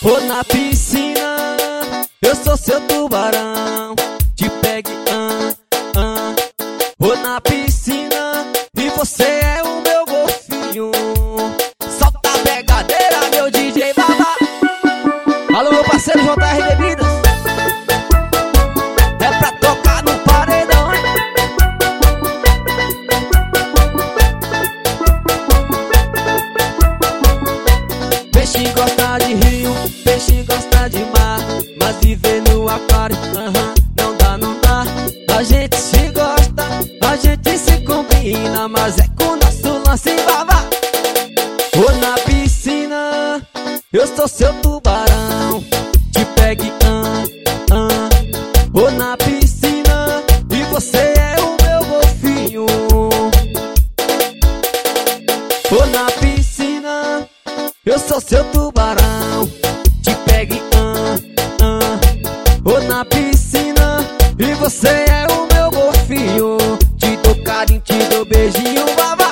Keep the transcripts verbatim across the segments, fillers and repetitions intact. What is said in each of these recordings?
Vou na piscina, eu sou seu tubarão. Te pegue, ah, ah. Vou na piscina e você é o meu golfinho. Solta a pegadeira, meu D J Baba. Alô, meu parceiro J R Bebidas. É pra tocar no paredão, hein? Peixe gosta de rio, peixe gosta de mar, mas viver no aquário, aham, não dá, não dá. A gente se gosta, a gente se combina, mas é com nosso lance baba. Vou na piscina, eu sou seu tubarão. Te pegue, ah, ah. Vou na piscina e você é o meu golfinho. Vou na piscina, eu sou seu tubarão. Te pegue, ah, ah. Vou na piscina e você é o meu golfinho. Te dou carinho, te dou beijinho, baba.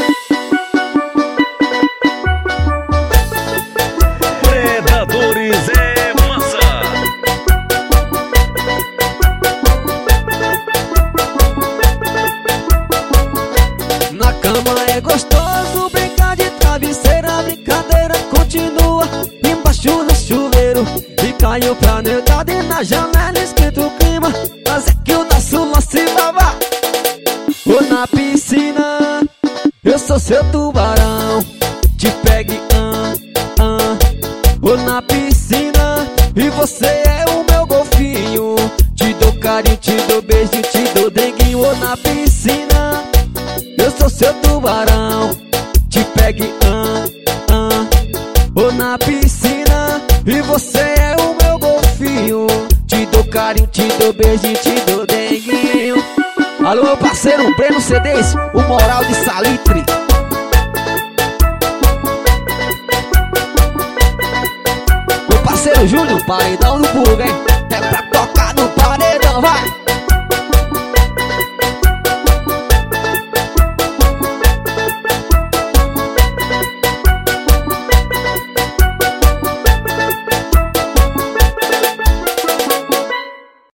Predadores é massa. Na cama é gostoso, brincar de travesseira. A brincadeira continua embaixo do chuveiro. E caiu pra negada e na janela esquenta o clima, mas é que o nosso lance baba. Vou na piscina, eu sou seu tubarão. Te pegue, ah, ah. Vou na piscina e você é o meu golfinho. Te dou carinho, te dou beijo, te dou denguinho. Vou na piscina, eu sou seu tubarão. Te pegue, ah, ah. Vou na piscina e você é o meu golfinho. Te dou carinho, te dou beijo, te dou denguinho. Alô, meu parceiro Breno C Ds, o moral de Salitre. Meu parceiro Júlio, paredão do Buga, hein? É pra tocar no paredão, vai!